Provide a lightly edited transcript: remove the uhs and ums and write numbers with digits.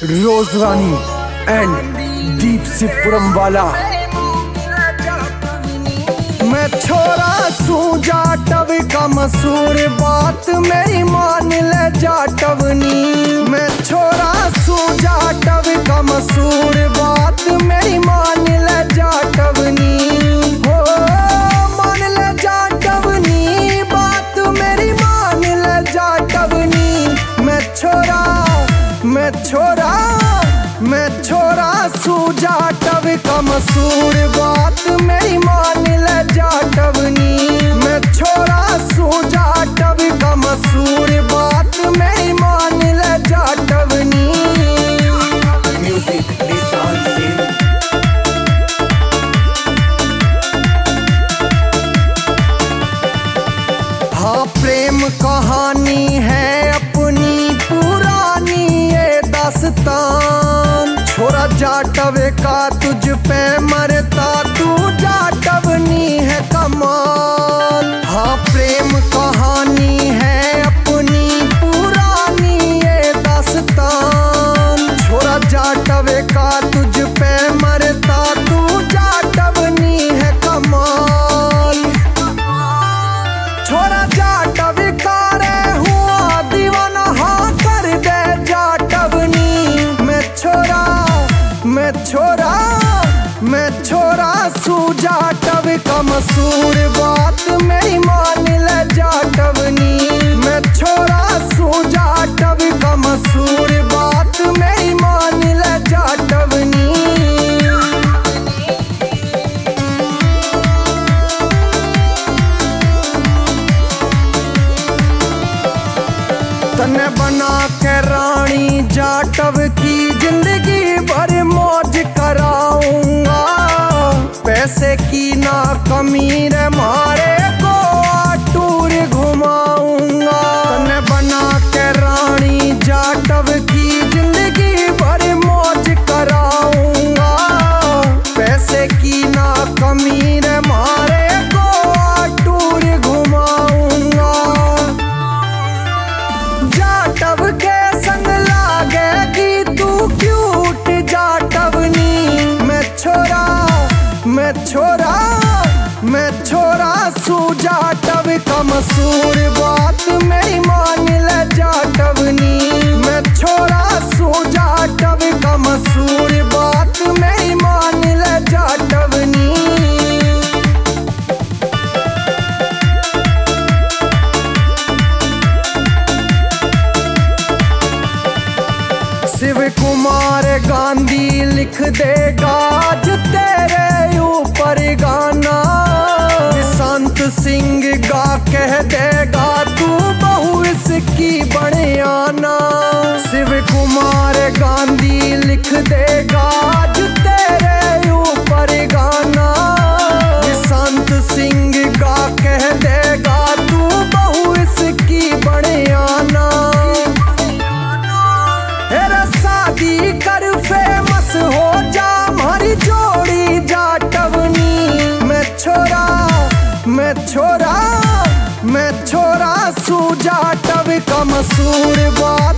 रोज रानी and दीप सिपुरम वाला। मैं छोरा सूजा टब का मसूर, बात मेरी मान ले जा टवनी। मैं छोरा सूजा टब का मसूर, बात मेरी मान ले जा टवनी। हो मान ले जा टवनी, बात मेरी मान ले जा टवनी। मैं छोरा सूजा टब का मसूर, बात मेरी मान ले जा टवनी। मैं छोरा सूजा टब का मसूर, बात मेरी मान ले जा टवनी। म्यूजिक निशान सिंह। हाँ प्रेम कहानी है अपनी पुरानी ये दास्तान। छोरा जाटवे का तुझ पे मरता, तू जाटवनी है कमाल। हाँ प्रेम कहानी है अपनी पुरानी ये दास्तान। छोरा जाटवे का तुझ पे मरता, तू जाटवनी है कमाल। छोरा जाटवे का रे हुआ दीवाना, हाँ कर दे जाटवनी। मैं छोरा सूजा टब का मसूर, बात मेरी मान ले जा टवनी। मैं छोरा सूजा टब का मसूर, बात मेरी मान ले जा टवनी। तने बना के रानी जाटव की जिंदगी भर मौज कराऊंगा। पैसे की ना कमी रे मारे को टूर घुमाऊंगा। तने बना के रानी जाटव की जिंदगी भर मौज कराऊंगा। पैसे की ना कमी रे मारे को टूर घुमाऊंगा। जाटव के संग लागेगी तू क्यूट जाटवनी। मैं छोरा सूजा टब का मसूर, बात मेरी मान ले जा टवनी। मैं छोरा सूजा टब का मसूर, बात मेरी मान ले जा टवनी। शिव कुमार गांधी लिख देगा आज तेरे ऊपर गाना। निशांत सिंह गा कह देगा तू बहु इसकी बनियाना। शिव कुमार गांधी लिख देगा आज तेरे ऊपर गाना। निशांत सिंह गा कह देगा तू बहु इसकी बनियाना। शादी कर फेमस हो जा हमारी जोड़ी जाटवनी। मैं छोरा सूजा टब का मसूर, बात